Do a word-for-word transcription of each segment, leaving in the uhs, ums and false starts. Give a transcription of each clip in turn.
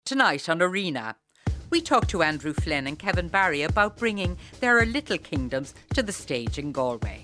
Tonight on Arena, we talk to Andrew Flynn and Kevin Barry about bringing There Are Little Kingdoms to the stage in Galway.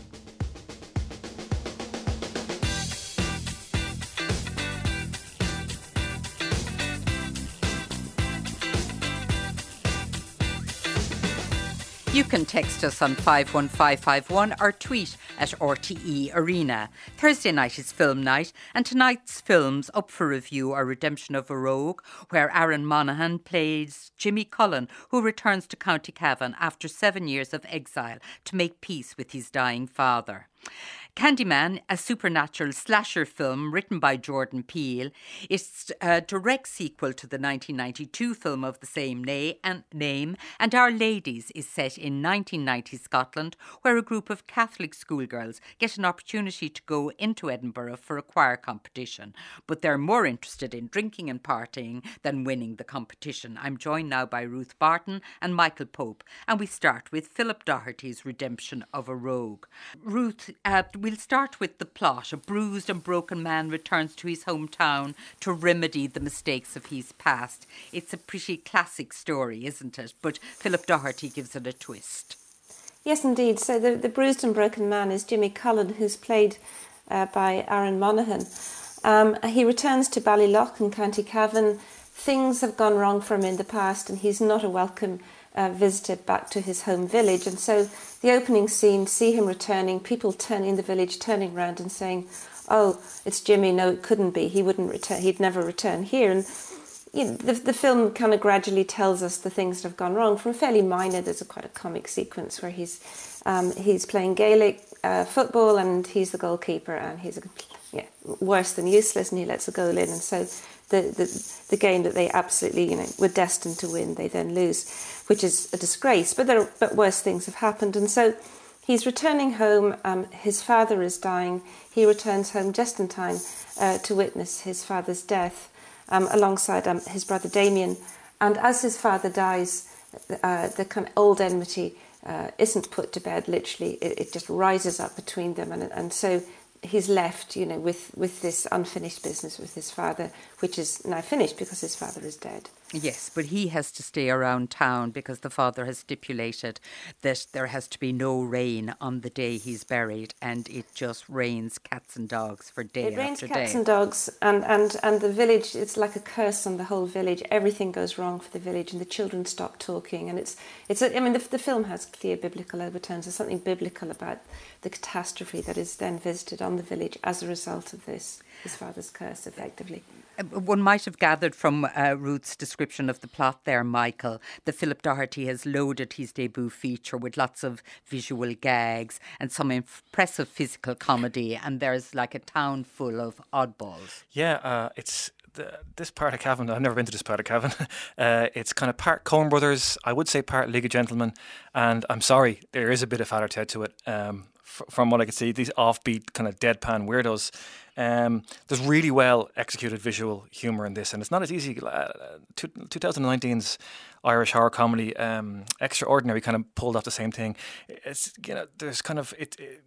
You can text us on five one five five one or tweet at R T E Arena. Thursday night is film night, and tonight's films up for review are Redemption of a Rogue, where Aaron Monaghan plays Jimmy Cullen, who returns to County Cavan after seven years of exile to make peace with his dying father. Candyman, a supernatural slasher film written by Jordan Peele, is a direct sequel to the nineteen ninety-two film of the same na- and name, and Our Ladies is set in nineteen ninety Scotland, where a group of Catholic schoolgirls get an opportunity to go into Edinburgh for a choir competition, but they're more interested in drinking and partying than winning the competition. I'm joined now by Ruth Barton and Michael Pope, and we start with Philip Doherty's Redemption of a Rogue. Ruth, uh, We'll start with the plot. A bruised and broken man returns to his hometown to remedy the mistakes of his past. It's a pretty classic story, isn't it? But Philip Doherty gives it a twist. Yes, indeed. So the, the bruised and broken man is Jimmy Cullen, who's played uh, by Aaron Monaghan. Um, he returns to Ballylough in County Cavan. Things have gone wrong for him in the past, and he's not a welcome Uh, visited back to his home village. And so the opening scene, see him returning, people turning in the village, turning around and saying, oh, it's Jimmy. No, it couldn't be. He wouldn't return. He'd never return here. And you know, the, the film kind of gradually tells us the things that have gone wrong. From fairly minor, there's a quite a comic sequence where he's um, he's playing Gaelic uh, football, and he's the goalkeeper, and he's a, yeah, worse than useless, and he lets a goal in. And so the, the the game that they absolutely, you know, were destined to win, they then lose, which is a disgrace. But there are, but worse things have happened. And so he's returning home. Um, his father is dying. He returns home just in time uh, to witness his father's death, um, alongside um, his brother Damien. And as his father dies, uh, the kind of old enmity uh, isn't put to bed. Literally, it, it just rises up between them, and and so he's left, you know, with, with this unfinished business with his father, which is now finished because his father is dead. Yes, but he has to stay around town because the father has stipulated that there has to be no rain on the day he's buried, and it just rains cats and dogs for day after day. It rains cats and dogs, and, and, and the village, it's like a curse on the whole village. Everything goes wrong for the village, and the children stop talking. And it's, it's a, I mean, the, the film has clear biblical overtones. There's something biblical about the catastrophe that is then visited on the village as a result of this, his father's curse, effectively. One might have gathered from uh, Ruth's description of the plot there, Michael, that Philip Doherty has loaded his debut feature with lots of visual gags and some impressive physical comedy, and there's like a town full of oddballs. Yeah, uh, it's the, this part of Cavan. I've never been to this part of Cavan. Uh, it's kind of part Coen Brothers, I would say part League of Gentlemen, and I'm sorry, there is a bit of Father Ted to it. Um, f- from what I could see, these offbeat kind of deadpan weirdos. Um, there's really well executed visual humour in this, and it's not as easy. Uh, twenty nineteen's Irish horror comedy, um, Extraordinary, kind of pulled off the same thing. It's, you know, there's kind of it, it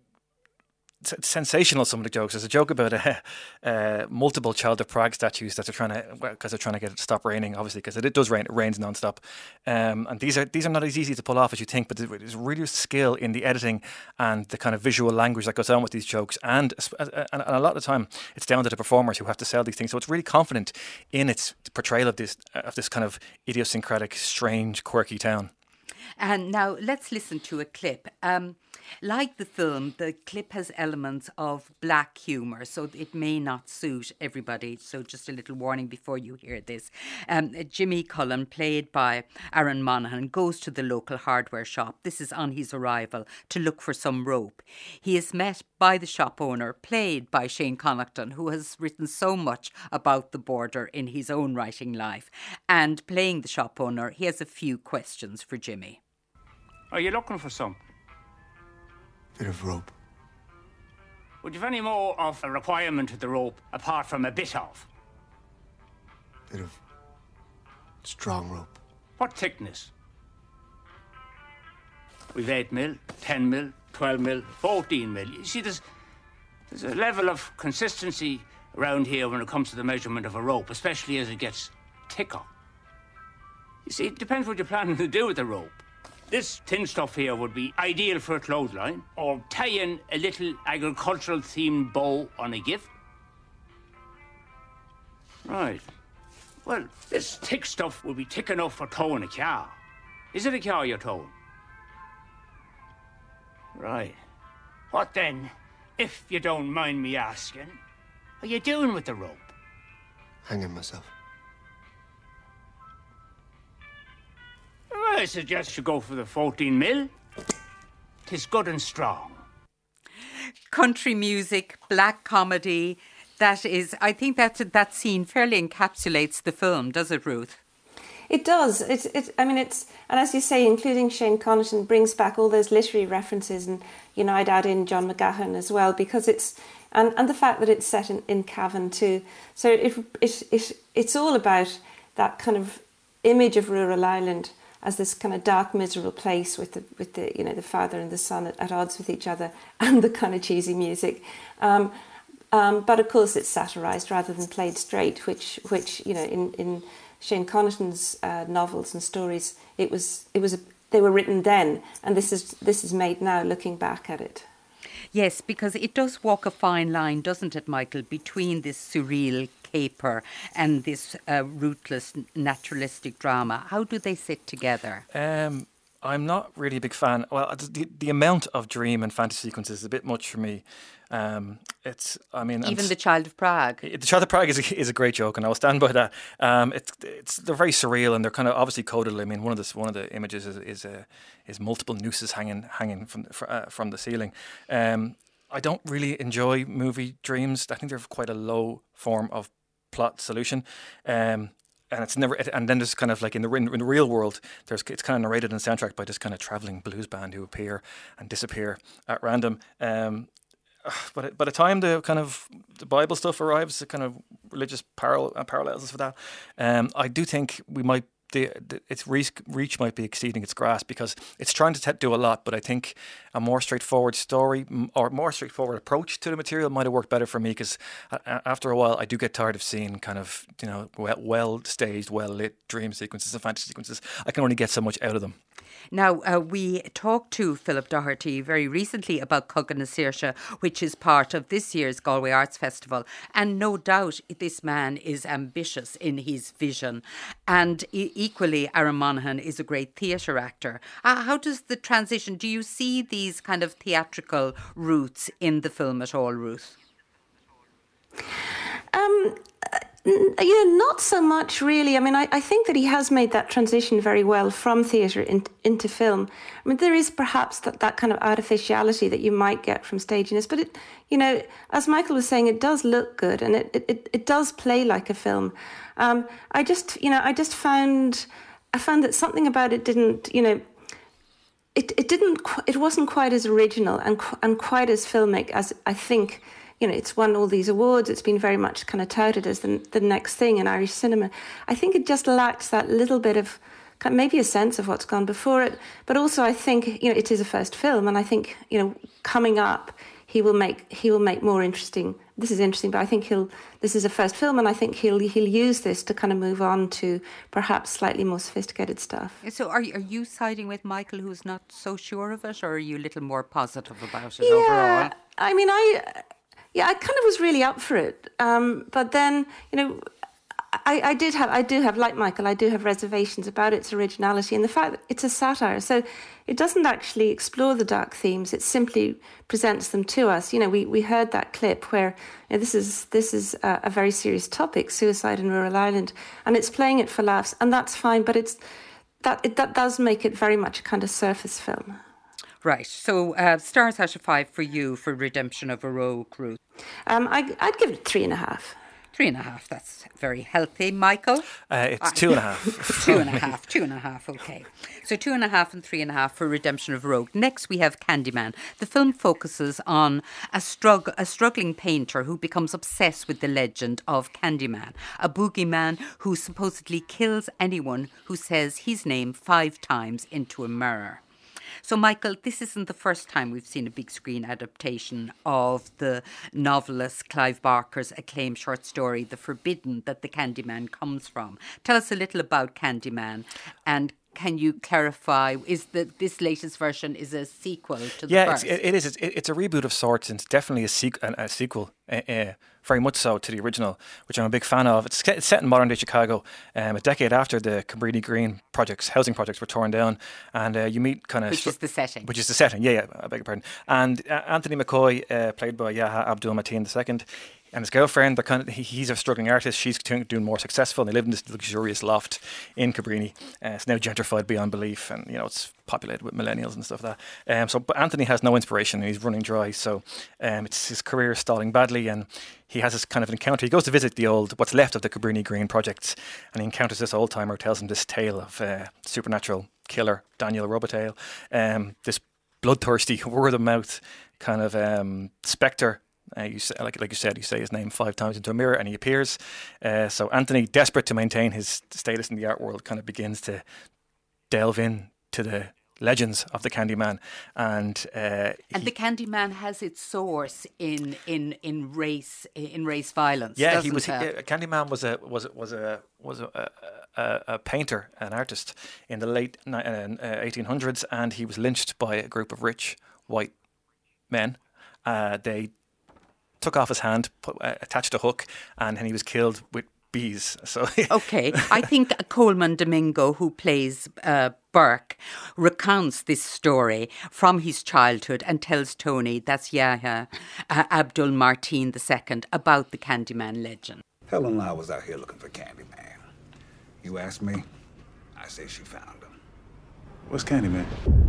it's sensational, some of the jokes. There's a joke about uh, uh, multiple Child of Prague statues that they're trying to, well, because they're trying to get it to stop raining, obviously, because it, it does rain, it rains non-stop. Um, and these are these are not as easy to pull off as you think, but there's really skill in the editing and the kind of visual language that goes on with these jokes. And, and, and a lot of the time, it's down to the performers who have to sell these things. So it's really confident in its portrayal of this of this kind of idiosyncratic, strange, quirky town. And now let's listen to a clip. Um, like the film, the clip has elements of black humour, so it may not suit everybody. So just a little warning before you hear this. Um, Jimmy Cullen, played by Aaron Monaghan, goes to the local hardware shop. This is on his arrival, to look for some rope. He is met by the shop owner, played by Shane Connaughton, who has written so much about the border in his own writing life. And playing the shop owner, he has a few questions for Jimmy. Are you looking for some? Bit of rope. Would you have any more of a requirement of the rope apart from a bit of? Bit of strong rope. What thickness? We've eight mil, ten mil, twelve mil, fourteen mil. You see, there's there's a level of consistency around here when it comes to the measurement of a rope, especially as it gets ticker. You see, it depends what you're planning to do with the rope. This thin stuff here would be ideal for a clothesline, or tie in a little agricultural-themed bow on a gift. Right. Well, this thick stuff would be thick enough for towing a car. Is it a car you're towing? Right. What then, if you don't mind me asking, are you doing with the rope? Hanging myself. I suggest you go for the fourteen mil. 'Tis good and strong. Country music, black comedy. That is, I think that that scene fairly encapsulates the film, does it, Ruth? It does. It's. It, I mean, it's. And as you say, including Shane Connaughton brings back all those literary references, and you know, I'd add in John McGahern as well, because it's and, and the fact that it's set in, in Cavan too. So it, it it it's all about that kind of image of rural Ireland as this kind of dark, miserable place with the with the you know the father and the son at, at odds with each other, and the kind of cheesy music. Um, um, but of course, it's satirised rather than played straight, which which you know in in Shane Connaughton's uh, novels and stories, it was it was a, they were written then, and this is this is made now, looking back at it. Yes, because it does walk a fine line, doesn't it, Michael, between this surreal caper and this uh, rootless naturalistic drama. How do they sit together? Um, I'm not really a big fan. Well, the the amount of dream and fantasy sequences is a bit much for me. Um, it's, I mean, even the Child of Prague. The Child of Prague is a, is a great joke, and I will stand by that. Um, it's it's they're very surreal, and they're kind of obviously coded. I mean, one of the one of the images is is, uh, is multiple nooses hanging hanging from uh, from the ceiling. Um, I don't really enjoy movie dreams. I think they're quite a low form of plot solution. Um, And it's never, and then there's kind of like in the in, in the real world, there's it's kind of narrated in the soundtrack by this kind of traveling blues band who appear and disappear at random. Um, but by the time the kind of the Bible stuff arrives, the kind of religious parallel uh, parallels for that, um, I do think we might the, the its reach, reach might be exceeding its grasp, because it's trying to t- do a lot. But I think a more straightforward story or more straightforward approach to the material might have worked better for me, because after a while I do get tired of seeing kind of you know well, well staged, well lit dream sequences and fantasy sequences. I can only get so much out of them. Now, uh, we talked to Philip Doherty very recently about Cogadh na Saoirse, which is part of this year's Galway Arts Festival. And no doubt this man is ambitious in his vision. And e- equally, Aaron Monaghan is a great theatre actor. Uh, how does the transition, do you see these kind of theatrical roots in the film at all, Ruth? Um... You know, not so much really. I mean, I, I think that he has made that transition very well from theatre in, into film. I mean, there is perhaps that, that kind of artificiality that you might get from staginess, but it, you know, as Michael was saying, it does look good, and it it, it does play like a film. Um, I just, you know, I just found, I found that something about it didn't, you know, it it didn't, it wasn't quite as original and and quite as filmic as I think. You know, it's won all these awards. It's been very much kind of touted as the, the next thing in Irish cinema. I think it just lacks that little bit of maybe a sense of what's gone before it. But also, I think you know it is a first film, and I think you know coming up, he will make he will make more interesting. This is interesting, but I think he'll. This is a first film, and I think he'll he'll use this to kind of move on to perhaps slightly more sophisticated stuff. So, are you, are you siding with Michael, who's not so sure of it, or are you a little more positive about it yeah, overall? I mean, I. Yeah, I kind of was really up for it, um, but then you know, I, I did have, I do have, like Michael, I do have reservations about its originality and the fact that it's a satire. So it doesn't actually explore the dark themes; it simply presents them to us. You know, we, we heard that clip where you know, this is this is a, a very serious topic, suicide in rural Ireland, and it's playing it for laughs, and that's fine. But it's that it, that does make it very much a kind of surface film. Right. So, uh, stars out of five for you for Redemption of a Rogue, Ruth. Um, I, I'd give it three and a half. Three and a half. That's very healthy, Michael. Uh, it's two and a half. two and a half. Two and a half. Okay. So two and a half and three and a half for Redemption of a Rogue. Next, we have Candyman. The film focuses on a strug- a struggling painter who becomes obsessed with the legend of Candyman, a boogeyman who supposedly kills anyone who says his name five times into a mirror. So, Michael, this isn't the first time we've seen a big screen adaptation of the novelist Clive Barker's acclaimed short story, The Forbidden, that the Candyman comes from. Tell us a little about Candyman, and can you clarify, is that this latest version is a sequel to the yeah, first? Yeah, it, it is. It's, it, it's a reboot of sorts, and it's definitely a, sequ- a, a sequel, uh, uh, very much so, to the original, which I'm a big fan of. It's, it's set in modern-day Chicago, um, a decade after the Cabrini Green projects, housing projects were torn down, and uh, you meet kind of... Which stru- is the setting. Which is the setting, yeah, yeah, I beg your pardon. And uh, Anthony McCoy, uh, played by Yaha Abdul-Mateen the second, and his girlfriend, they're kind of, he, he's a struggling artist. She's doing more successful. And they live in this luxurious loft in Cabrini. Uh, it's now gentrified beyond belief, and you know it's populated with millennials and stuff like that. Um, so, but Anthony has no inspiration, and he's running dry. So, um, it's his career is stalling badly, and he has this kind of encounter. He goes to visit the old, what's left of the Cabrini Green projects, and he encounters this old timer who tells him this tale of uh, supernatural killer Daniel Robitaille, um, this bloodthirsty, word of mouth kind of um, spectre. Uh, you say, like like you said, you say his name five times into a mirror and he appears. Uh, so Anthony, desperate to maintain his status in the art world, kind of begins to delve in to the legends of the Candyman, and uh, and he, the Candyman has its source in in in race in race violence. Yeah, he was. He, it? uh, Candyman was a was was a was a, a, a painter, an artist in the late eighteen hundreds, and he was lynched by a group of rich white men. Uh, they took off his hand, put, uh, attached a hook, and then he was killed with bees. So okay, I think Coleman Domingo, who plays uh, Burke, recounts this story from his childhood and tells Tony, that's Yahya uh, Abdul-Mateen the second, about the Candyman legend. Helen and I was out here looking for Candyman. You asked me, I say she found him. What's Candyman?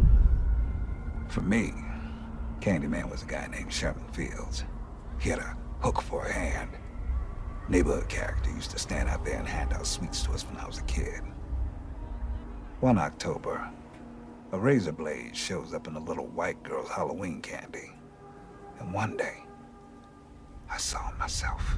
For me, Candyman was a guy named Sherman Fields. He had a hook for a hand. Neighborhood character used to stand out there and hand out sweets to us when I was a kid. One October, a razor blade shows up in a little white girl's Halloween candy. And one day, I saw him myself.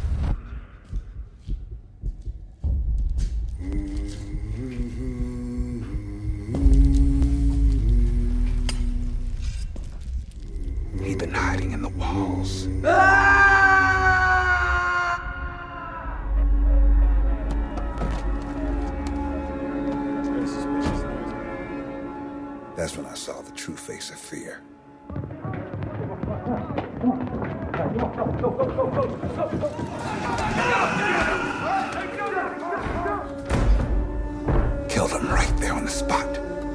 He'd been hiding in the walls. That's when I saw the true face of fear. Killed him right there on the spot.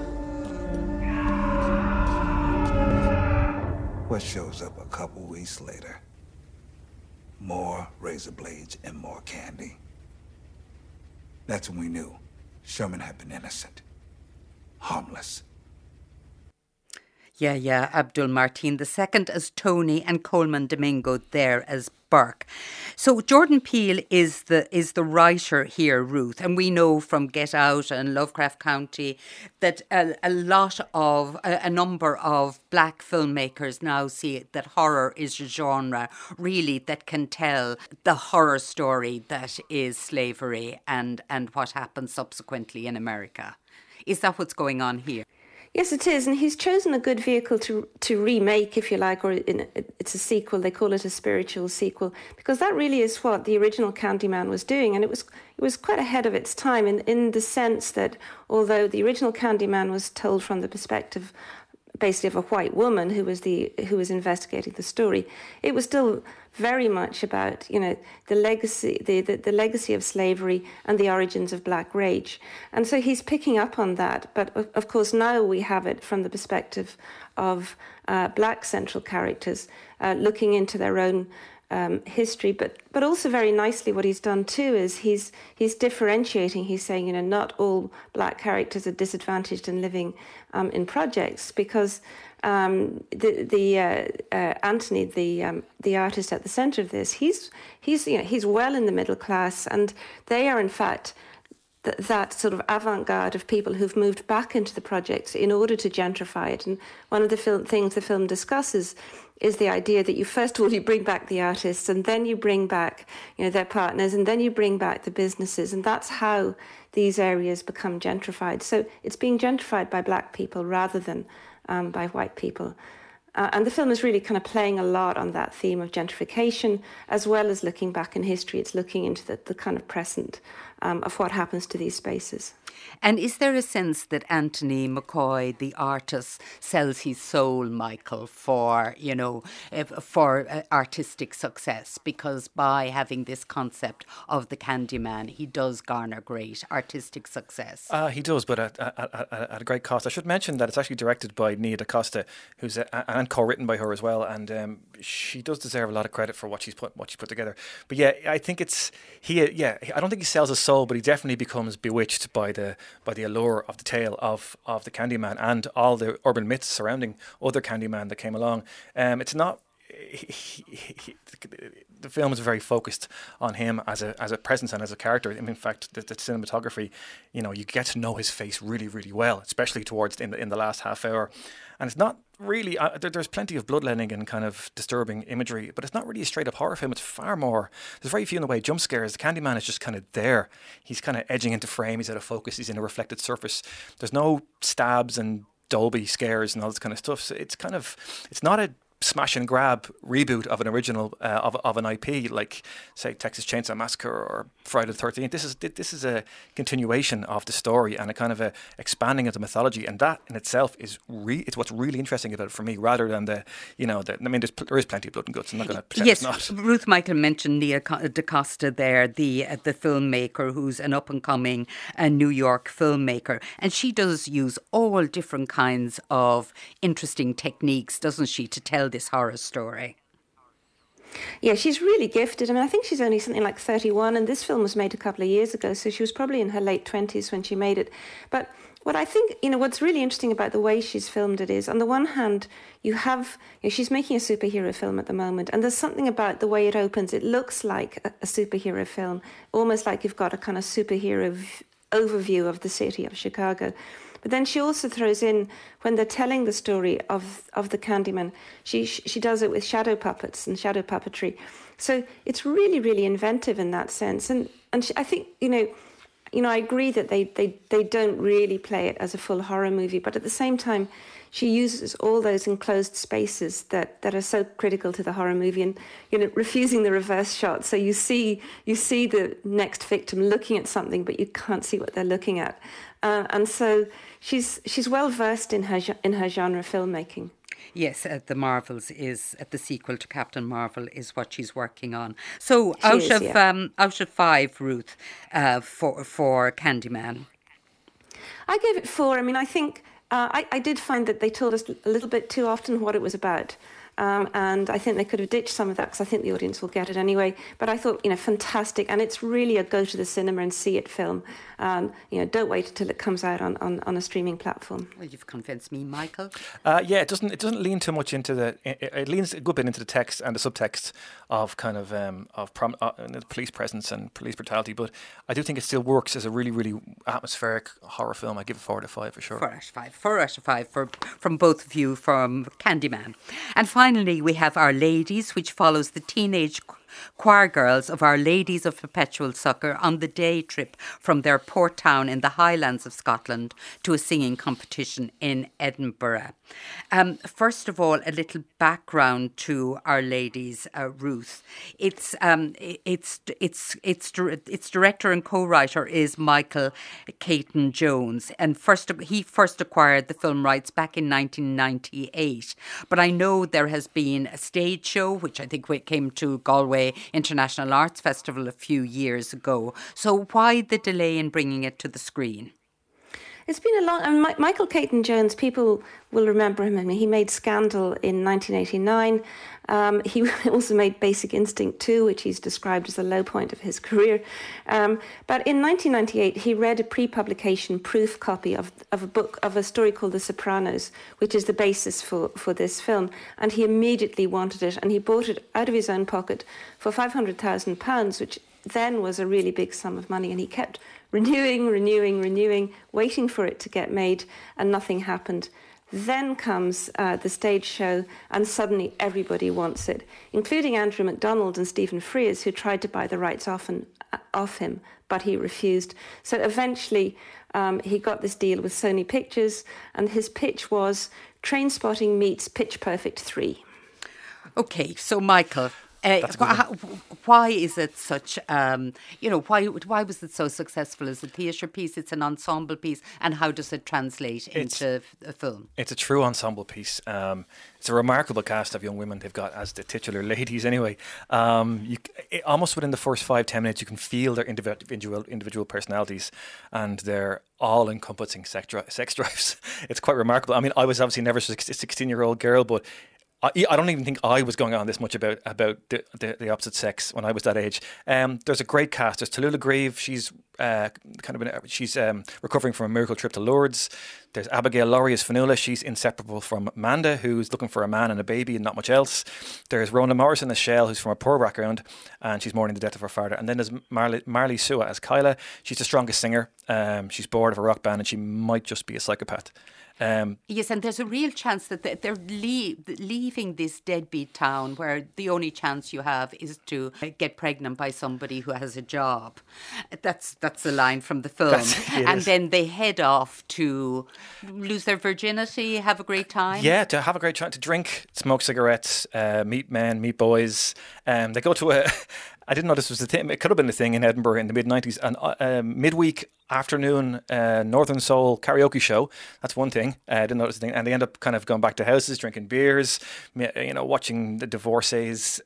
What shows up a couple weeks later? More razor blades and more candy. That's when we knew Sherman had been innocent, harmless. Yeah, yeah, Abdul-Mateen the second as Tony and Coleman Domingo there as Burke. So Jordan Peele is the is the writer here, Ruth, and we know from Get Out and Lovecraft Country that a, a lot of, a, a number of black filmmakers now see that horror is a genre really that can tell the horror story that is slavery and, and what happened subsequently in America. Is that what's going on here? Yes, it is, and he's chosen a good vehicle to to remake, if you like, or in, it's a sequel. They call it a spiritual sequel, because that really is what the original Candyman was doing, and it was it was quite ahead of its time in in the sense that although the original Candyman was told from the perspective basically of a white woman who was the who was investigating the story, it was still very much about, you know, the legacy the, the, the legacy of slavery and the origins of black rage. And so he's picking up on that. But of, of course now we have it from the perspective of uh, black central characters uh, looking into their own Um, history, but but also very nicely what he's done too is he's he's differentiating. He's saying, you know, not all black characters are disadvantaged in living um, in projects, because um, the the uh, uh, Anthony, the um, the artist at the centre of this, he's he's you know he's well in the middle class, and they are in fact th- that sort of avant-garde of people who've moved back into the project in order to gentrify it. And one of the film, things the film discusses is the idea that you, first of all, you bring back the artists, and then you bring back, you know, their partners, and then you bring back the businesses, and that's how these areas become gentrified. So it's being gentrified by black people rather than um, by white people. Uh, and the film is really kind of playing a lot on that theme of gentrification, as well as looking back in history. It's looking into the, the kind of present um, of what happens to these spaces. And is there a sense that Anthony McCoy, the artist, sells his soul, Michael, for, you know, for uh, artistic success? Because by having this concept of the Candyman, he does garner great artistic success. Uh, he does, but at, at, at, at a great cost. I should mention that it's actually directed by Nia DaCosta, who's a, and co-written by her as well, and um, she does deserve a lot of credit for what she's put what she's put together. But yeah, I think it's he. Yeah, I don't think he sells his soul, but he definitely becomes bewitched by the by the allure of the tale of, of the Candyman and all the urban myths surrounding other Candyman that came along. Um, it's not. He, he, he, the film is very focused on him as a as a presence and as a character. I mean, in fact, the, the cinematography, you know, you get to know his face really, really well, especially towards in the, in the last half hour. And it's not really, uh, there, there's plenty of bloodletting and kind of disturbing imagery, but it's not really a straight up horror film. It's far more, there's very few in the way jump scares. The Candyman is just kind of there. He's kind of edging into frame. He's out of focus. He's in a reflected surface. There's no stabs and Dolby scares and all this kind of stuff. So it's kind of, it's not a smash and grab reboot of an original uh, of of an I P like, say, Texas Chainsaw Massacre or Friday the thirteenth. This is this is a continuation of the story and a kind of a expanding of the mythology, and that in itself is re- it's what's really interesting about it for me, rather than the you know the, I mean there's, there is plenty of blood and guts. I'm not going to pretend yes, it's not. Ruth Michael mentioned Nia DaCosta there, the uh, the filmmaker who's an up and coming uh, New York filmmaker, and she does use all different kinds of interesting techniques, doesn't she, to tell this horror story? Yeah, she's really gifted. I mean, I think she's only something like thirty-one, and this film was made a couple of years ago, so she was probably in her late twenties when she made it. But what I think, you know, what's really interesting about the way she's filmed it is, on the one hand, you have, you know, she's making a superhero film at the moment, and there's something about the way it opens. It looks like a, a superhero film, almost like you've got a kind of superhero v- overview of the city of Chicago. But then she also throws in, when they're telling the story of, of the Candyman, she she does it with shadow puppets and shadow puppetry. So it's really, really inventive in that sense. And and she, I think, you know, you know, I agree that they, they, they don't really play it as a full horror movie, but at the same time, she uses all those enclosed spaces that, that are so critical to the horror movie, and, you know, refusing the reverse shot. So you see you see the next victim looking at something, but you can't see what they're looking at. Uh, and so she's she's well versed in her in her genre filmmaking. Yes, uh, the Marvels is uh, the sequel to Captain Marvel is what she's working on. So She out is, of yeah. um, out of five, Ruth, uh, for for Candyman. I gave it four. I mean, I think uh, I, I did find that they told us a little bit too often what it was about. Um, and I think they could have ditched some of that, because I think the audience will get it anyway. But I thought, you know, fantastic. And it's really a go to the cinema and see it film. Um, you know, don't wait until it comes out on, on, on a streaming platform. Well, you've convinced me, Michael. Uh, yeah, it doesn't it doesn't lean too much into the it, it leans a good bit into the text and the subtext of kind of um, of prom, uh, the police presence and police brutality, but I do think it still works as a really really atmospheric horror film. I give it four out of five for sure. Four out of five. Four out of five for from both of you from Candyman. And finally, we have Our Ladies, which follows the teenage choir girls of Our Ladies of Perpetual Succour on the day trip from their port town in the Highlands of Scotland to a singing competition in Edinburgh. Um, first of all, a little background to Our Ladies, uh, Ruth. It's um, it's it's it's its director and co-writer is Michael Caton Jones, and first he first acquired the film rights back in nineteen ninety-eight. But I know there has been a stage show, which I think came to Galway International Arts Festival a few years ago. So why the delay in bringing it to the screen? It's been a long... I mean, My- Michael Caton Jones, people will remember him. I mean, he made Scandal in nineteen eighty-nine. Um, he also made Basic Instinct two, which he's described as the low point of his career. Um, but in nineteen ninety-eight, he read a pre-publication proof copy of, of a book, of a story called The Sopranos, which is the basis for, for this film. And he immediately wanted it, and he bought it out of his own pocket for five hundred thousand pounds, which then was a really big sum of money, and he kept renewing, renewing, renewing, waiting for it to get made, and nothing happened. Then comes uh, the stage show, and suddenly everybody wants it, including Andrew MacDonald and Stephen Frears, who tried to buy the rights off, and, uh, off him, but he refused. So eventually um, he got this deal with Sony Pictures, and his pitch was Trainspotting meets Pitch Perfect three. Okay, so Michael, uh, wh- why is it such, um, you know, why why was it so successful as a theatre piece? It's an ensemble piece, and how does it translate It's- into a film? It's a true ensemble piece. Um, it's a remarkable cast of young women they've got as the titular ladies anyway. Um, you, it, almost within the first five, ten minutes, you can feel their individual individual personalities and their all-encompassing sex, dri- sex drives. It's quite remarkable. I mean, I was obviously never a sixteen-year-old girl, but I, I don't even think I was going on this much about about the, the, the opposite sex when I was that age. Um, there's a great cast. There's Tallulah Grieve. She's uh, kind of been, she's um, recovering from a miracle trip to Lourdes. There's Abigail Laurie as Fionnuala. She's inseparable from Amanda, who's looking for a man and a baby and not much else. There's Rona Morrison as Shell, who's from a poor background, and she's mourning the death of her father. And then there's Marley, Marley Sua as Kyla. She's the strongest singer. Um, she's bored of a rock band, and she might just be a psychopath. Um, Yes, and there's a real chance that they- they're leave, leaving this deadbeat town where the only chance you have is to get pregnant by somebody who has a job. That's that's the line from the film. That's- it and is. then they head off to lose their virginity, have a great time. Yeah, to have a great time, to drink, smoke cigarettes, uh, meet men, meet boys. Um, they go to a... I didn't know this was a thing. It could have been a thing in Edinburgh in the mid nineties. An uh, um, midweek afternoon uh, Northern Soul karaoke show. That's one thing. Uh, I didn't know it was a thing. And they end up kind of going back to houses, drinking beers, you know, watching the divorcee's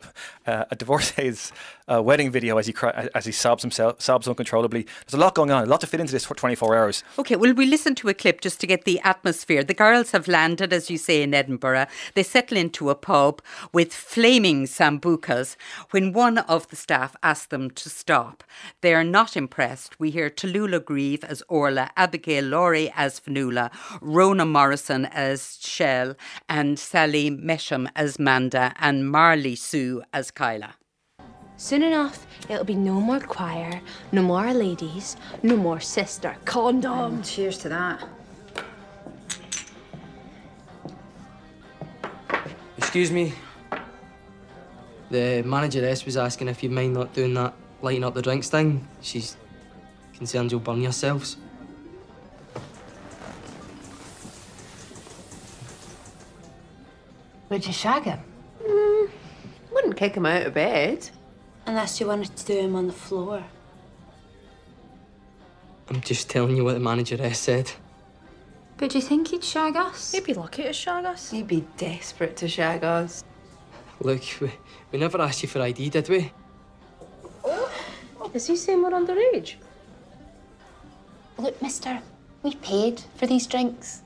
uh, a divorcee's uh, wedding video as he cry, as he sobs himself, sobs uncontrollably. There's a lot going on. A lot to fit into this for twenty-four hours. Okay, well, we listen to a clip just to get the atmosphere. The girls have landed, as you say, in Edinburgh. They settle into a pub with flaming sambucas when one of the staff asks them to stop. They are not impressed. We hear Tallulah Grieve as Orla, Abigail Laurie as Fionnuala, Rona Morrison as Shell, and Sally Mesham as Manda, and Marley Sue as Kyla. Soon enough, it'll be no more choir, no more ladies, no more sister condom. Cheers to that. Excuse me. The manageress was asking if you'd mind not doing that lighting up the drinks thing. She's concerned you'll burn yourselves. Would you shag him? Mm, wouldn't kick him out of bed. Unless you wanted to do him on the floor. I'm just telling you what the manageress said. But do you think he'd shag us? He'd be lucky to shag us. He'd be desperate to shag us. Look, we, we never asked you for I D, did we? Is he saying we're underage? Look, mister, we paid for these drinks.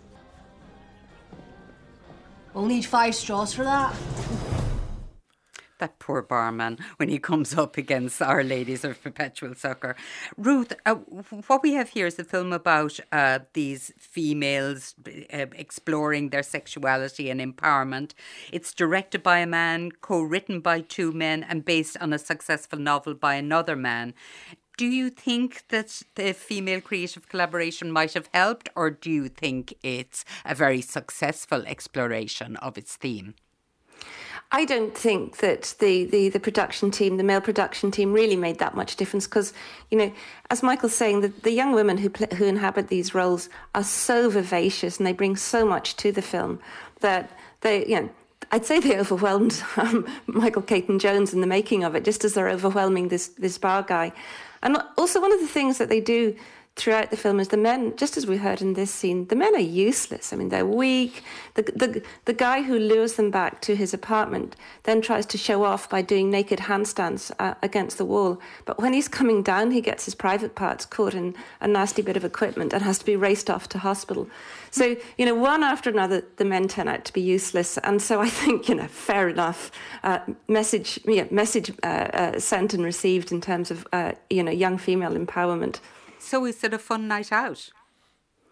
We'll need five straws for that. That poor barman when he comes up against Our Ladies of Perpetual Succor. Ruth, uh, what we have here is a film about uh, these females uh, exploring their sexuality and empowerment. It's directed by a man, co-written by two men, and based on a successful novel by another man. Do you think that the female creative collaboration might have helped, or do you think it's a very successful exploration of its theme? I don't think that the, the, the production team, the male production team, really made that much difference because, you know, as Michael's saying, the, the young women who play, who inhabit these roles are so vivacious and they bring so much to the film that they, you know, I'd say they overwhelmed um, Michael Caton-Jones in the making of it, just as they're overwhelming this this bar guy. And also one of the things that they do throughout the film is the men, just as we heard in this scene, the men are useless. I mean, they're weak. The, the, the guy who lures them back to his apartment then tries to show off by doing naked handstands uh, against the wall. But when he's coming down, he gets his private parts caught in a nasty bit of equipment and has to be raced off to hospital. So, you know, one after another, the men turn out to be useless. And so I think, you know, fair enough, uh, message, yeah, message uh, uh, sent and received in terms of, uh, you know, young female empowerment. So is it a fun night out?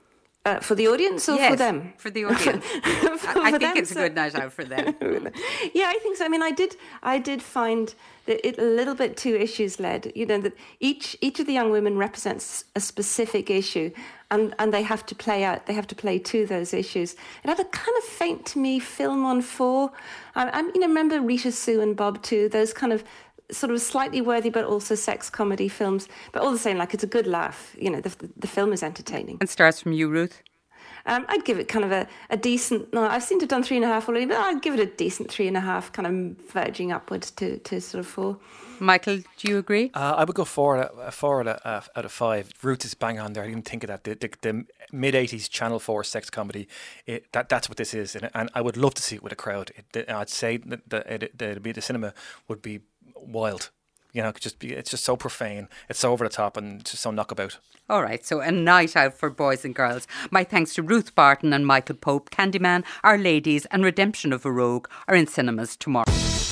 Uh, for the audience or yes, for them? For the audience. for, I, I for think them, it's a so. good night out for them. Yeah, I think so. I mean, I did I did find that it a little bit too issues led. You know, that each each of the young women represents a specific issue, and, and they have to play out. They have to play to those issues. It had a kind of faint to me film on four. I, I you know remember Rita Sue and Bob too. Those kind of sort of slightly worthy but also sex comedy films, but all the same, like it's a good laugh. You know, the the film is entertaining. And starts from you, Ruth. Um, I'd give it kind of a, a decent. No, I've seemed to have done three and a half already, but I'd give it a decent three and a half, kind of verging upwards to, to sort of four. Michael, do you agree? Uh, I would go four out of, four out of, out of five. Ruth is bang on there. I didn't think of that. The, the, the mid eighties Channel four sex comedy, it, that that's what this is, and, and I would love to see it with a crowd. It, I'd say that the, it, the, the cinema would be wild. You know, it could just be, it's just so profane, it's so over the top and just so knockabout. All right, so a night out for boys and girls. My thanks to Ruth Barton and Michael Pope. Candyman, Our Ladies and Redemption of a Rogue are in cinemas tomorrow.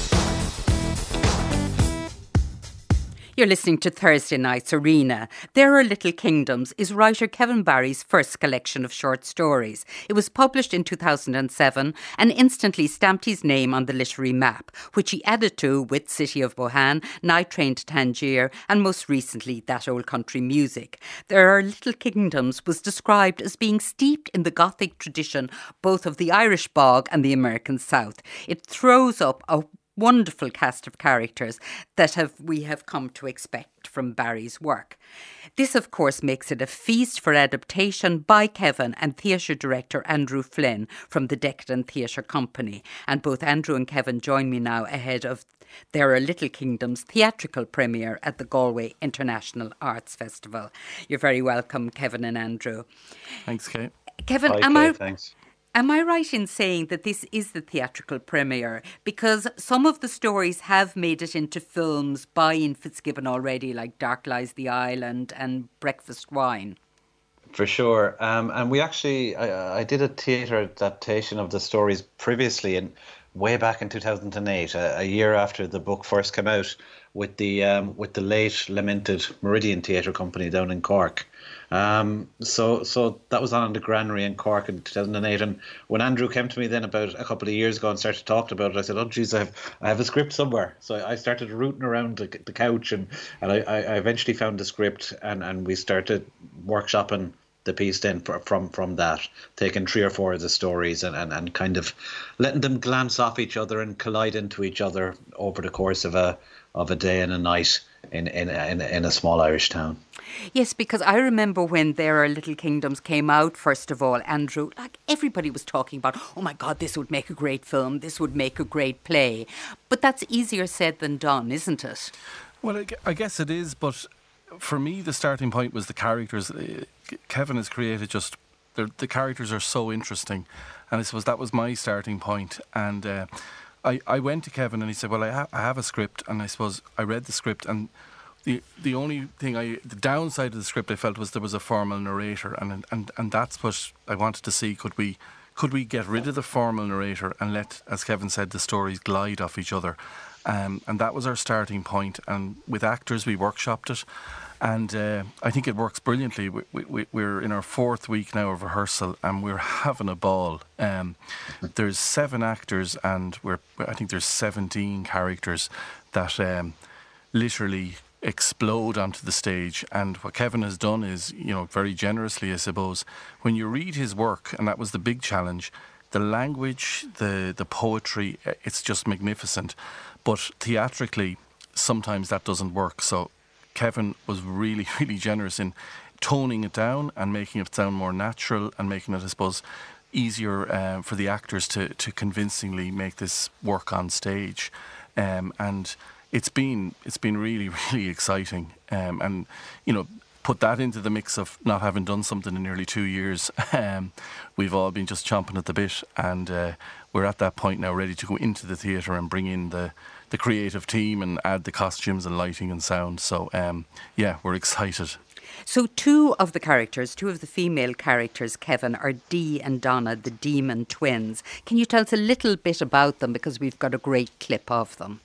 You're listening to Thursday Night's Arena. There Are Little Kingdoms is writer Kevin Barry's first collection of short stories. It was published in two thousand seven and instantly stamped his name on the literary map, which he added to with City of Bohan, Night Train to Tangier and most recently That Old Country Music. There Are Little Kingdoms was described as being steeped in the Gothic tradition both of the Irish bog and the American South. It throws up a wonderful cast of characters that have we have come to expect from Barry's work. This, of course, makes it a feast for adaptation by Kevin and theatre director Andrew Flynn from the Decadent Theatre Company. And both Andrew and Kevin join me now ahead of There Are Little Kingdoms theatrical premiere at the Galway International Arts Festival. You're very welcome, Kevin and Andrew. Thanks, Kate. Kevin, Hi, am Kate, I... thanks. Am I right in saying that this is the theatrical premiere? Because some of the stories have made it into films by Ian Fitzgibbon already, like Dark Lies the Island and Breakfast Wine. For sure. Um, and we actually, I, I did a theatre adaptation of the stories previously, in, way back in two thousand eight, a, a year after the book first came out, with the um, with the late lamented Meridian Theatre Company down in Cork. Um, so so that was on in the Granary in Cork in two thousand eight, and when Andrew came to me then about a couple of years ago and started talking about it, I said, oh geez, I have I have a script somewhere. So I started rooting around the, the couch, and, and I, I eventually found the script, and, and we started workshopping the piece then for, from from that, taking three or four of the stories and, and, and kind of letting them glance off each other and collide into each other over the course of a of a day and a night in in in, in a small Irish town. Yes, because I remember when There Are Little Kingdoms came out, first of all, Andrew, like everybody was talking about, oh my God, this would make a great film, this would make a great play. But that's easier said than done, isn't it? Well, I guess it is, but for me, the starting point was the characters. Kevin has created just, the characters are so interesting. And I suppose that was my starting point. And uh, I, I went to Kevin and he said, well, I, ha- I have a script. And I suppose I read the script, and the the only thing I, the downside of the script I felt was there was a formal narrator. And and, and that's what I wanted to see. Could we could we get rid of the formal narrator and let, as Kevin said, the stories glide off each other? Um, and that was our starting point. And with actors, we workshopped it. And uh, I think it works brilliantly. We, we, we're in our fourth week now of rehearsal, and we're having a ball. Um, there's seven actors, and we're I think there's seventeen characters that um, literally explode onto the stage. And what Kevin has done is, you know, very generously, I suppose, when you read his work, and that was the big challenge, the language, the the poetry, it's just magnificent. But theatrically, sometimes that doesn't work. So Kevin was really, really generous in toning it down and making it sound more natural and making it, I suppose, easier uh, for the actors to, to convincingly make this work on stage. Um, and it's been it's been really, really exciting. Um, and, you know, put that into the mix of not having done something in nearly two years. Um, we've all been just chomping at the bit, and uh, we're at that point now ready to go into the theatre and bring in the, the creative team and add the costumes and lighting and sound. So, um, yeah, we're excited. So two of the characters, two of the female characters, Kevin, are Dee and Donna, the Demon twins. Can you tell us a little bit about them, because we've got a great clip of them?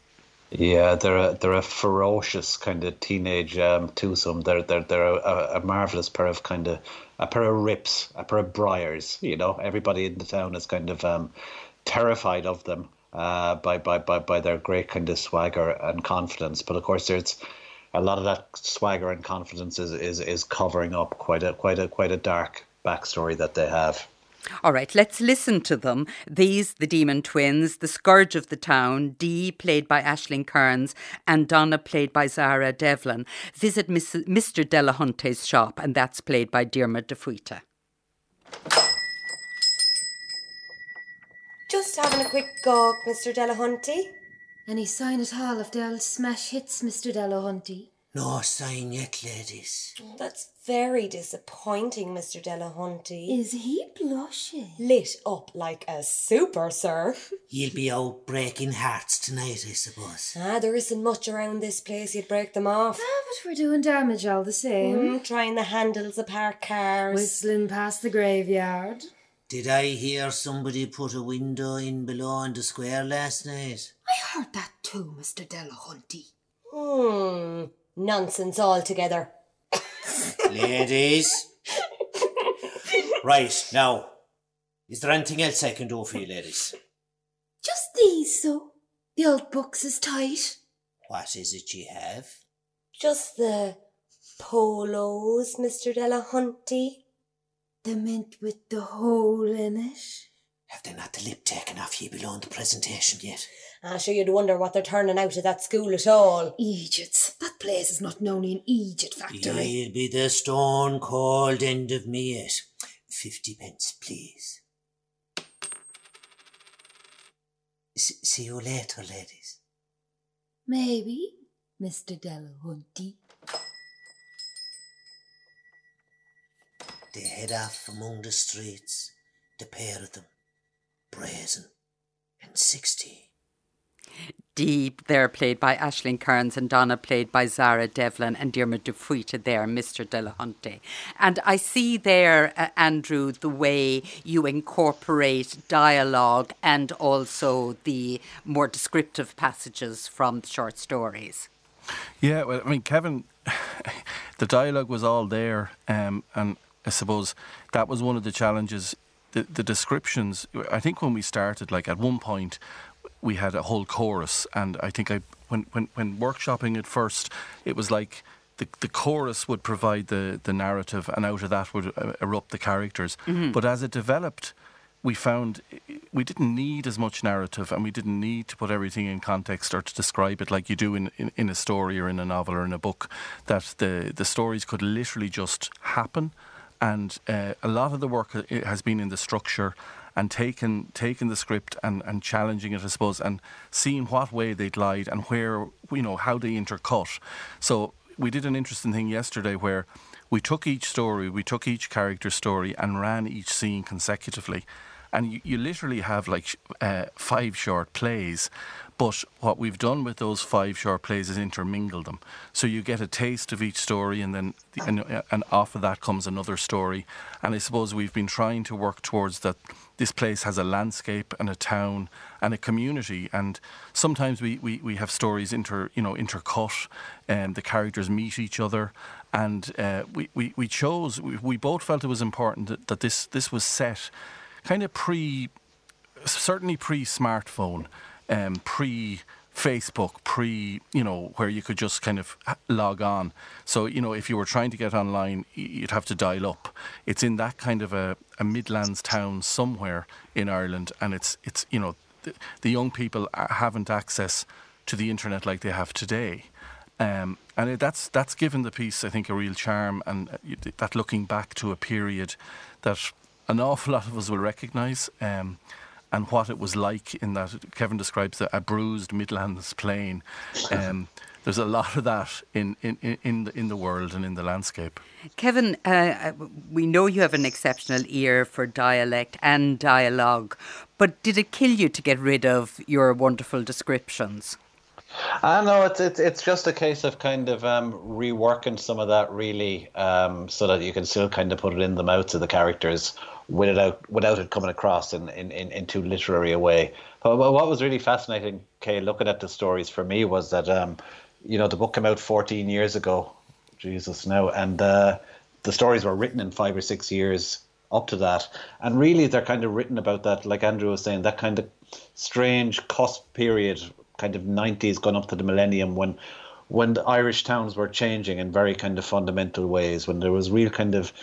Yeah, they're a, they're a ferocious kind of teenage um, twosome. They're they're they're a, a marvelous pair of kind of a pair of rips, a pair of briars. You know, everybody in the town is kind of um, terrified of them uh, by by by by their great kind of swagger and confidence. But of course, there's a lot of that swagger and confidence is is, is covering up quite a quite a quite a dark backstory that they have. All right, let's listen to them. These, the Demon Twins, the Scourge of the Town, Dee, played by Aisling Kearns, and Donna, played by Zara Devlin, visit Mister Delahunty's shop, and that's played by Diarmuid de Fuita. Just having a quick gawk, Mister Delahunty. Any sign at all of the old smash hits, Mister Delahunty? No sign yet, ladies. That's very disappointing, Mister Delahunty. Is he blushing? Lit up like a super, sir. You'll be out breaking hearts tonight, I suppose. Ah, there isn't much around this place you'd break them off. Ah, but we're doing damage all the same. Mm, trying the handles of parked cars. Whistling past the graveyard. Did I hear somebody put a window in below in the square last night? I heard that too, Mister Delahunty. Hmm... Nonsense altogether. Ladies. Right, now, is there anything else I can do for you, ladies? Just these, so. The old books is tight. What is it you have? Just the polos, Mister Delahunty. The mint with the hole in it. Have they not the lip taken off you below the presentation yet? I'm sure you'd wonder what they're turning out of that school at all. Egypt. That place is not known in Egypt factory. You'll be the stone cold end of me yet. Fifty pence, please. S- see you later, ladies. Maybe, Mister Delahunty. They head off among the streets, the pair of them, brazen and sixteen. Dee, there played by Aisling Kearns, and Donna played by Zara Devlin, and Diarmuid de Fuita there, Mister Delahunty. And I see there, uh, Andrew, the way you incorporate dialogue and also the more descriptive passages from the short stories. Yeah, well, I mean, Kevin, the dialogue was all there, um, and I suppose that was one of the challenges. The, the descriptions, I think when we started, like at one point, we had a whole chorus, and I think I when, when, when workshopping it first, it was like the the chorus would provide the, the narrative, and out of that would uh, erupt the characters. Mm-hmm. But as it developed, we found we didn't need as much narrative, and we didn't need to put everything in context or to describe it like you do in, in, in a story or in a novel or in a book, that the, the stories could literally just happen. And uh, a lot of the work has been in the structure and taking taking the script and, and challenging it, I suppose, and seeing what way they glide and where, you know, how they intercut. So we did an interesting thing yesterday where we took each story, we took each character's story and ran each scene consecutively. And you, you literally have like uh, five short plays. But what we've done with those five short plays is intermingle them. So you get a taste of each story, and then the, and, and off of that comes another story. And I suppose we've been trying to work towards that. This place has a landscape and a town and a community. And sometimes we, we, we have stories inter you know intercut, and the characters meet each other. And uh, we, we, we chose, we, we both felt it was important that, that this this was set kind of pre, certainly pre-smartphone. Um, pre-Facebook, pre, you know, where you could just kind of log on. So, you know, if you were trying to get online, you'd have to dial up. It's in that kind of a, a Midlands town somewhere in Ireland, and it's, it's you know, the, the young people haven't access to the internet like they have today. Um, and it, that's that's given the piece, I think, a real charm, and that looking back to a period that an awful lot of us will recognise. Um, and what it was like in that, Kevin describes a, a bruised Midlands plain. Um, there's a lot of that in, in, in, the, in the world and in the landscape. Kevin, uh, we know you have an exceptional ear for dialect and dialogue, but did it kill you to get rid of your wonderful descriptions? I know it's it's it's just a case of kind of um, reworking some of that really, um, so that you can still kind of put it in the mouths of the characters without without it coming across in, in, in, in too literary a way. But what was really fascinating, Kay, looking at the stories for me was that, um, you know, the book came out fourteen years ago, Jesus, now, and uh, the stories were written in five or six years up to that. And really they're kind of written about that, like Andrew was saying, that kind of strange cusp period, kind of nineties going up to the millennium, when when the Irish towns were changing in very kind of fundamental ways, when there was real kind of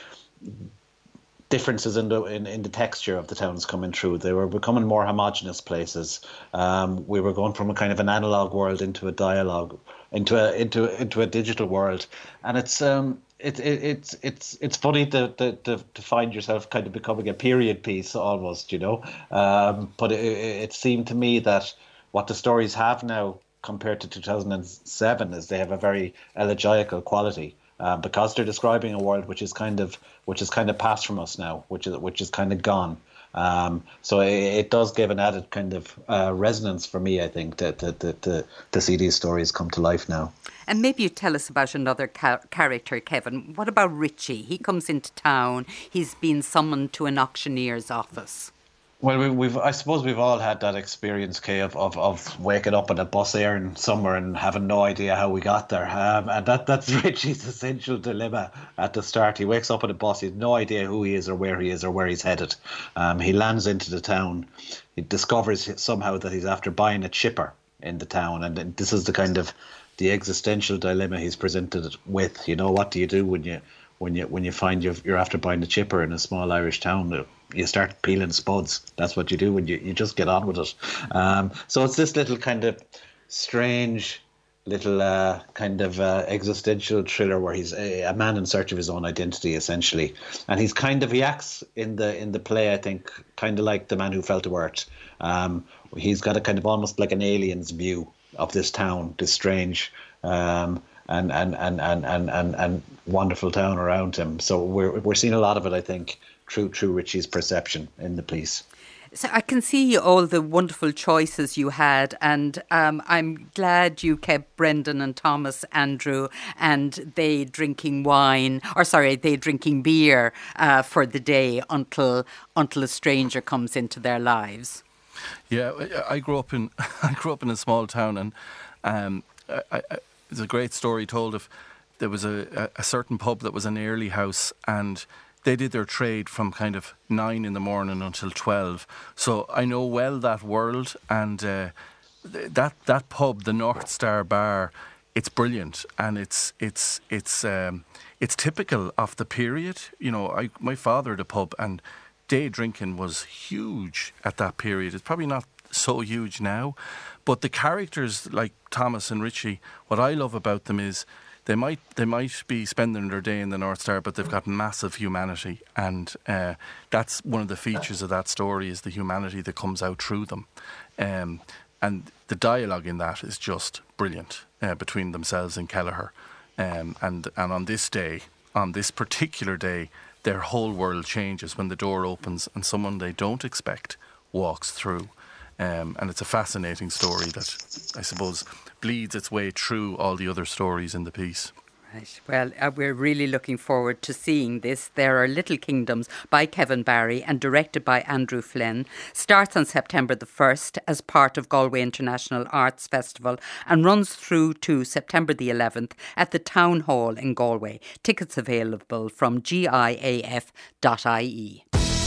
differences in the in, in the texture of the towns coming through. They were becoming more homogenous places. Um, we were going from a kind of an analog world into a dialogue, into a into into a digital world, and it's um it, it it's it's it's funny to, to to to find yourself kind of becoming a period piece almost, you know. Um, but it, it seemed to me that what the stories have now compared to two thousand seven is they have a very elegiacal quality. Uh, because they're describing a world which is kind of which is kind of passed from us now, which is which is kind of gone. Um, so it, it does give an added kind of uh, resonance for me, I think, to, to, to, to, to see these stories come to life now. And maybe you tell us about another ca- character, Kevin. What about Richie? He comes into town. He's been summoned to an auctioneer's office. Well, we, we've I suppose we've all had that experience, Kay, of, of, of waking up in a bus errand somewhere and having no idea how we got there. Um, and that that's Richie's essential dilemma at the start. He wakes up in a bus, he has no idea who he is or where he is or where he's headed. Um, he lands into the town. He discovers somehow that he's after buying a chipper in the town. And this is the kind of the existential dilemma he's presented with. You know, what do you do when you when you when you find you're, you're after buying a chipper in a small Irish town? You start peeling spuds. That's what you do when you, you just get on with it. Um, so it's this little kind of strange little uh, kind of uh, existential thriller where he's a, a man in search of his own identity, essentially. And he's kind of, he acts in the in the play, I think, kind of like The Man Who Fell to Earth. Um, he's got a kind of almost like an alien's view of this town, this strange um, and, and, and, and, and, and, and wonderful town around him. So we're we're seeing a lot of it, I think, through through Richie's perception in the piece. So I can see all the wonderful choices you had, and um, I'm glad you kept Brendan and Thomas, Andrew, and they drinking wine, or sorry, they drinking beer uh, for the day until until a stranger comes into their lives. Yeah, I grew up in I grew up in a small town, and um, I, I, there's a great story told of there was a, a certain pub that was an early house, and they did their trade from kind of nine in the morning until twelve. So I know well that world, and uh, that that pub, the North Star Bar, it's brilliant, and it's it's it's um, it's typical of the period. You know, I my father had a pub, and day drinking was huge at that period. It's probably not so huge now, but the characters like Thomas and Richie, what I love about them is They might they might be spending their day in the North Star, but they've got massive humanity, and uh, that's one of the features of that story, is the humanity that comes out through them, um, and the dialogue in that is just brilliant uh, between themselves and Kelleher, um, and and on this day, on this particular day, their whole world changes when the door opens and someone they don't expect walks through, um, and it's a fascinating story that I suppose bleeds its way through all the other stories in the piece. Right. Well, uh, we're really looking forward to seeing this. There are Little Kingdoms by Kevin Barry and directed by Andrew Flynn. Starts on September the first as part of Galway International Arts Festival and runs through to September the eleventh at the Town Hall in Galway. Tickets available from G I A F dot I E.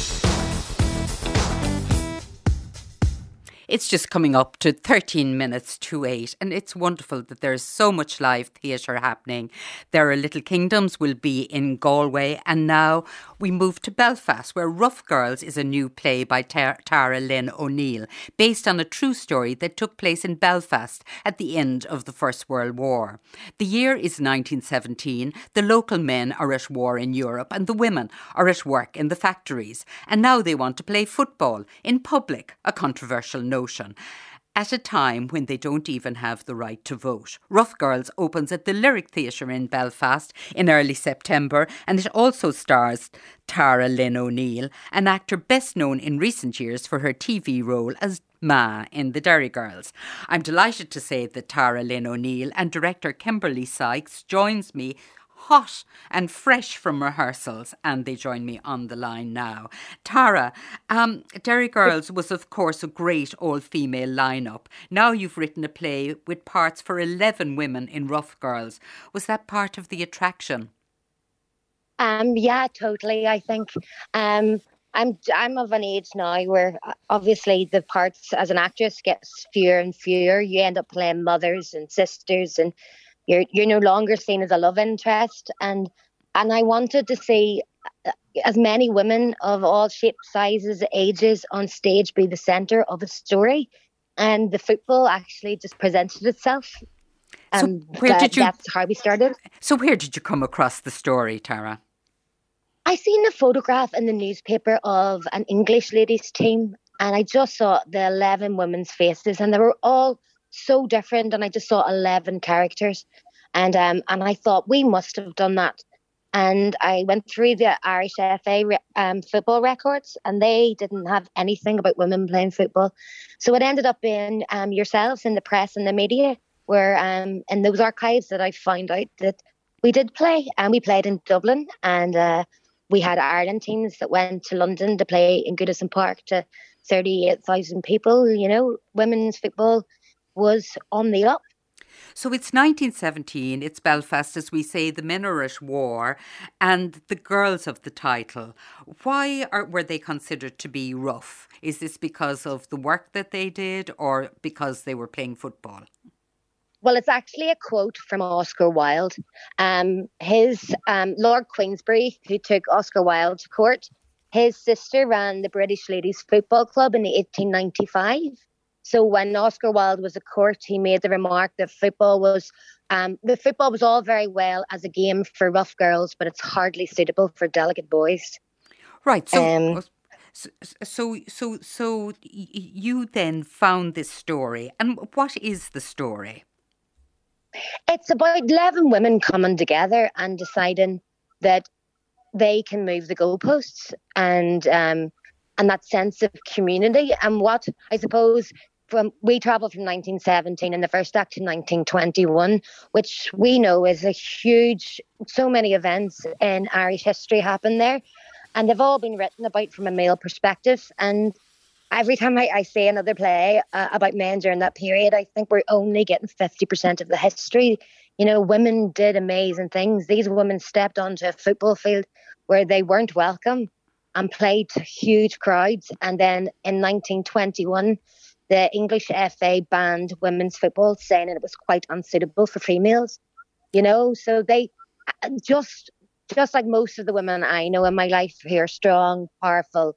It's just coming up to thirteen minutes to eight, and it's wonderful that there's so much live theatre happening. There are Little Kingdoms will be in Galway, and now we move to Belfast, where Rough Girls is a new play by Tar- Tara Lynn O'Neill, based on a true story that took place in Belfast at the end of the First World War. The year is nineteen seventeen. The local men are at war in Europe, and the women are at work in the factories. And now they want to play football in public, a controversial notion. Notion, at a time when they don't even have the right to vote. Rough Girls opens at the Lyric Theatre in Belfast in early September, and it also stars Tara Lynn O'Neill, an actor best known in recent years for her T V role as Ma in The Derry Girls. I'm delighted to say that Tara Lynn O'Neill and director Kimberly Sykes joins me hot and fresh from rehearsals, and they join me on the line now. Tara, um, Derry Girls was of course a great all-female lineup. Now you've written a play with parts for eleven women in Rough Girls. Was that part of the attraction? Um, yeah, totally. I think um, I'm I'm of an age now where obviously the parts as an actress gets fewer and fewer. You end up playing mothers and sisters, and you're you're no longer seen as a love interest. And and I wanted to see as many women of all shapes, sizes, ages on stage be the centre of a story. And the football actually just presented itself. And so where that, did you, that's how we started. So where did you come across the story, Tara? I seen a photograph in the newspaper of an English ladies team, and I just saw the eleven women's faces, and they were all so different, and I just saw eleven characters, and um, and I thought we must have done that. And I went through the Irish F A um, football records, and they didn't have anything about women playing football. So it ended up being um, yourselves in the press and the media, where um, in those archives that I found out that we did play, and we played in Dublin, and uh, we had Ireland teams that went to London to play in Goodison Park to thirty-eight thousand people. You know, women's football was on the up. So it's nineteen seventeen, it's Belfast, as we say, the men are at war, and the girls of the title, why are, were they considered to be rough? Is this because of the work that they did, or because they were playing football? Well, it's actually a quote from Oscar Wilde. Um, his um, Lord Queensberry, who took Oscar Wilde to court, his sister ran the British Ladies Football Club in eighteen ninety-five. So when Oscar Wilde was at court, he made the remark that football was um, the football was all very well as a game for rough girls, but it's hardly suitable for delicate boys. Right. So. Um, So, so, so, so you then found this story, and what is the story? It's about eleven women coming together and deciding that they can move the goalposts, and um, and that sense of community. And what I suppose from we travelled from nineteen seventeen in the first act to nineteen twenty-one, which we know is a huge. So many events in Irish history happened there, and they've all been written about from a male perspective. And every time I, I say another play uh, about men during that period, I think we're only getting fifty percent of the history. You know, women did amazing things. These women stepped onto a football field where they weren't welcome and played to huge crowds. And then in nineteen twenty-one, the English F A banned women's football, saying it was quite unsuitable for females. You know, so they just, just like most of the women I know in my life who are strong, powerful,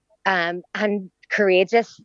um, and courageous,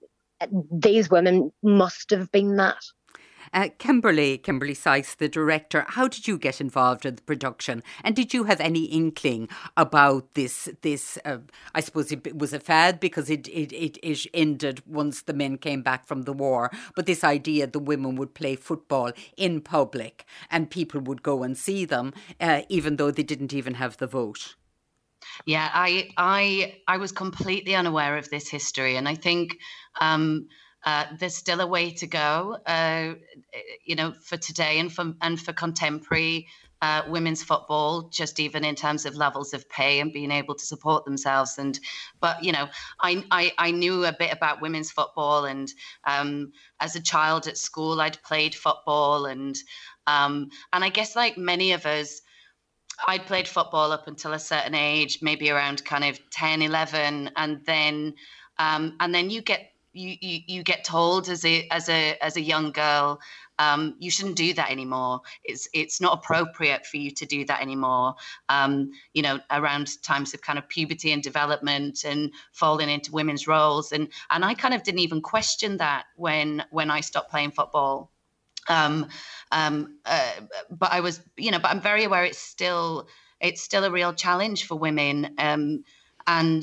these women must have been that. Uh, Kimberly, Kimberly Sykes, the director, how did you get involved in the production? And did you have any inkling about this, this uh, I suppose it was a fad because it, it, it, it ended once the men came back from the war, but this idea the women would play football in public and people would go and see them, uh, even though they didn't even have the vote? Yeah, I I I was completely unaware of this history, and I think um, uh, there's still a way to go, uh, you know, for today and for and for contemporary uh, women's football, just even in terms of levels of pay and being able to support themselves. And but you know, I I, I knew a bit about women's football, and um, as a child at school, I'd played football, and um, and I guess like many of us, I'd played football up until a certain age, maybe around kind of ten, eleven, and then um, and then you get you, you you get told as a as a as a young girl, um, you shouldn't do that anymore. It's it's not appropriate for you to do that anymore. Um, you know, around times of kind of puberty and development and falling into women's roles, and and I kind of didn't even question that when when I stopped playing football. Um, um, uh, but I was, you know, but I'm very aware it's still, it's still a real challenge for women, um, and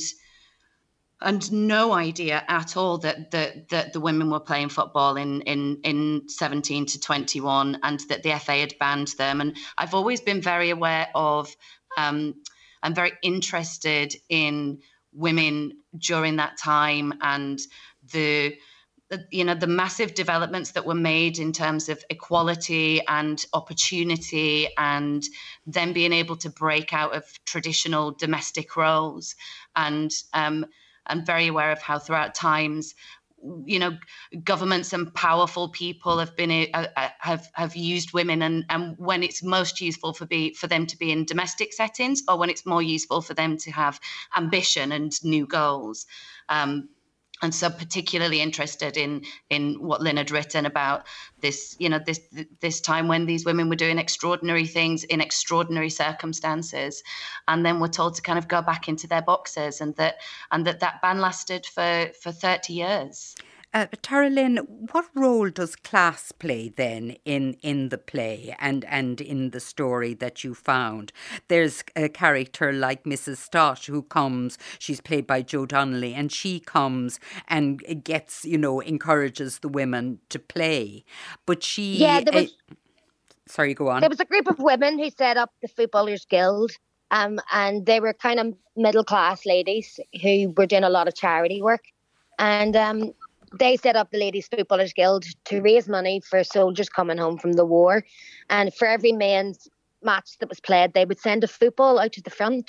and no idea at all that that that the women were playing football in in in seventeen to twenty-one, and that the F A had banned them. And I've always been very aware of, um, I'm very interested in women during that time and the you know, the massive developments that were made in terms of equality and opportunity, and then being able to break out of traditional domestic roles, and um, I'm very aware of how throughout times, you know, governments and powerful people have been uh, have have used women, and and when it's most useful for be for them to be in domestic settings, or when it's more useful for them to have ambition and new goals. Um, And so, particularly interested in in what Lynn had written about this, you know, this this time when these women were doing extraordinary things in extraordinary circumstances, and then were told to kind of go back into their boxes, and that and that that ban lasted for for thirty years. Uh, Tara Lynn, what role does class play then in, in the play and, and in the story that you found? There's a character like Missus Stott who comes, she's played by Jo Donnelly, and she comes and gets, you know, encourages the women to play. But she... Yeah, there was, uh, sorry, go on. There was a group of women who set up the Footballers Guild, um, and they were kind of middle-class ladies who were doing a lot of charity work. And... Um, They set up the Ladies Footballers Guild to raise money for soldiers coming home from the war. And for every men's match that was played, they would send a football out to the front.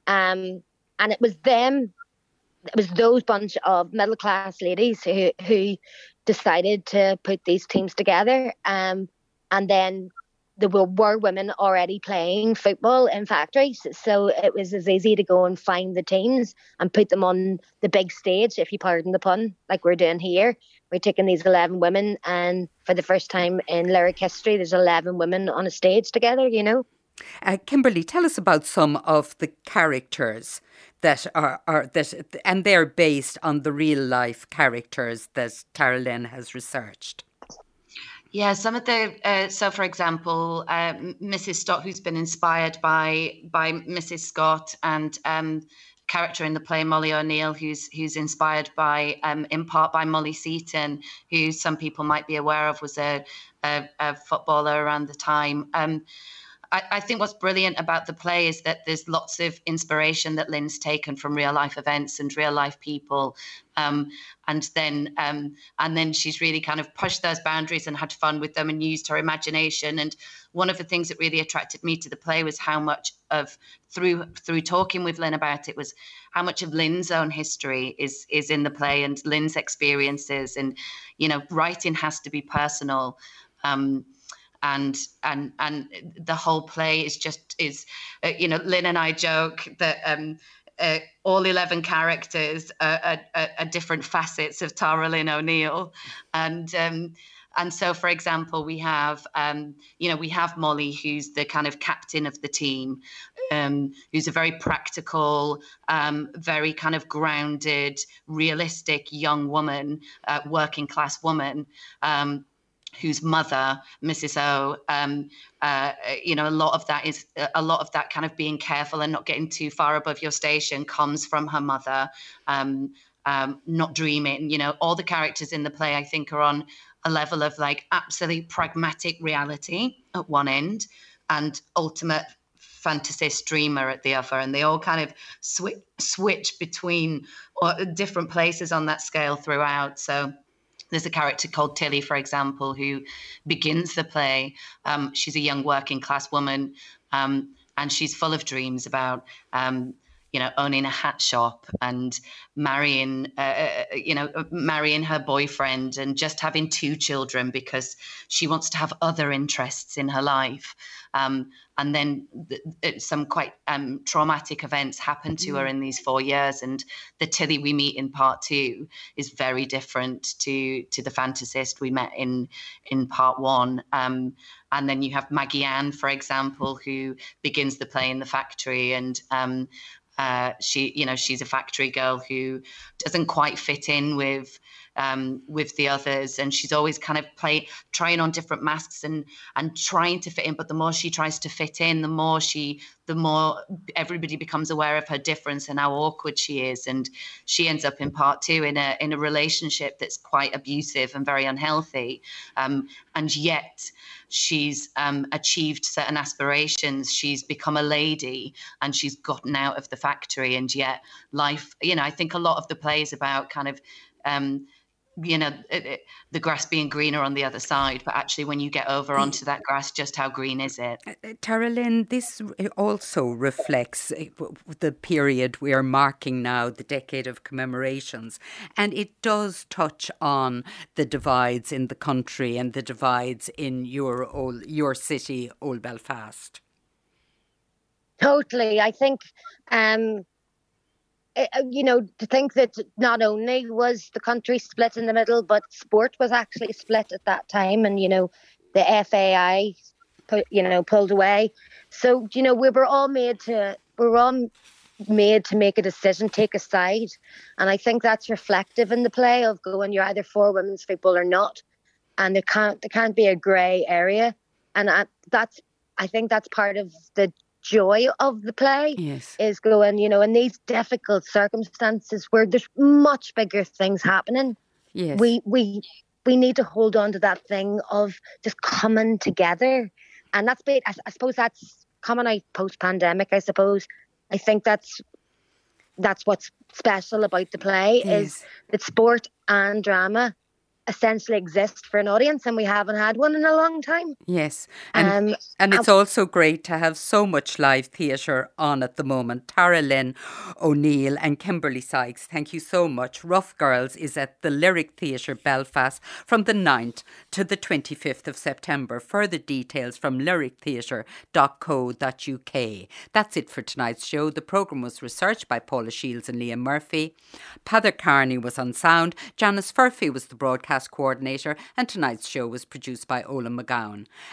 Um, and it was them, it was those bunch of middle-class ladies who, who decided to put these teams together. Um, and then there were, were women already playing football in factories. So it was as easy to go and find the teams and put them on the big stage, if you pardon the pun, like we're doing here. We're taking these eleven women, and for the first time in lyric history, there's eleven women on a stage together, you know. Uh, Kimberly, tell us about some of the characters that are, are that, and they're based on the real life characters that Tara Lynn has researched. Yeah, some of the uh, so, for example, uh, Missus Stott, who's been inspired by by Missus Scott, and um, character in the play Molly O'Neill, who's who's inspired by um, in part by Molly Seaton, who some people might be aware of was a a, a footballer around the time. Um, I, I think what's brilliant about the play is that there's lots of inspiration that Lynn's taken from real life events and real life people. Um, and then um, and then she's really kind of pushed those boundaries and had fun with them and used her imagination. And one of the things that really attracted me to the play was how much of, through through talking with Lynn about it, was how much of Lynn's own history is is in the play, and Lynn's experiences. And, you know, writing has to be personal. Um, and and and the whole play is just is uh, you know, Lynn and I joke that um uh, all eleven characters are, are, are different facets of Tara Lynn O'Neill, and um and so, for example, we have um you know we have Molly, who's the kind of captain of the team, um who's a very practical, um very kind of grounded, realistic young woman, uh, working class woman, um whose mother, Missus O, um, uh, you know, a lot of that is a lot of that kind of being careful and not getting too far above your station comes from her mother. Um, um, not dreaming, you know, all the characters in the play, I think, are on a level of like absolute pragmatic reality at one end and ultimate fantasist dreamer at the other, and they all kind of swi- switch between uh, different places on that scale throughout. So. There's a character called Tilly, for example, who begins the play. Um, she's a young working class woman, um, and she's full of dreams about, um, you know, owning a hat shop and marrying, uh, you know, marrying her boyfriend and just having two children because she wants to have other interests in her life. Um, and then th- some quite um, traumatic events happen to her in these four years. And the Tilly we meet in part two is very different to to the fantasist we met in in part one. Um, and then you have Maggie Ann, for example, who begins the play in the factory, and um, uh, she, you know, she's a factory girl who doesn't quite fit in with. Um, with the others, and she's always kind of play trying on different masks and and trying to fit in. But the more she tries to fit in, the more she, the more everybody becomes aware of her difference and how awkward she is. And she ends up in part two in a in a relationship that's quite abusive and very unhealthy. Um, and yet she's um, achieved certain aspirations. She's become a lady and she's gotten out of the factory. And yet life, you know, I think a lot of the play is about kind of. Um, you know, it, it, the grass being greener on the other side, but actually when you get over onto that grass, just how green is it? Tara Lynn, this also reflects the period we are marking now, the decade of commemorations, and it does touch on the divides in the country and the divides in your old, your city, Old Belfast. Totally. I think, um, you know, to think that not only was the country split in the middle, but sport was actually split at that time. And, you know, the F A I, put, you know, pulled away. So, you know, we were all made to, we were all made to make a decision, take a side. And I think that's reflective in the play of going, you're either for women's football or not. And there can't, there can't be a grey area. And I, that's, I think that's part of the joy of the play. Yes. Is going, you know, in these difficult circumstances where there's much bigger things happening. Yes. We we we need to hold on to that thing of just coming together, and that's been, I, I suppose that's coming out post pandemic. I suppose I think that's that's what's special about the play. Yes. Is that sport and drama essentially exist for an audience, and we haven't had one in a long time. Yes, and, um, and it's also great to have so much live theatre on at the moment. Tara Lynn O'Neill and Kimberly Sykes, thank you so much. Rough Girls is at the Lyric Theatre Belfast from the ninth to the twenty-fifth of September. Further details from lyric theatre dot co dot uk. That's it for tonight's show. The programme was researched by Paula Shields and Liam Murphy. Peadar Carney was on sound. Janice Furphy was the broadcast coordinator, and tonight's show was produced by Ola McGowan.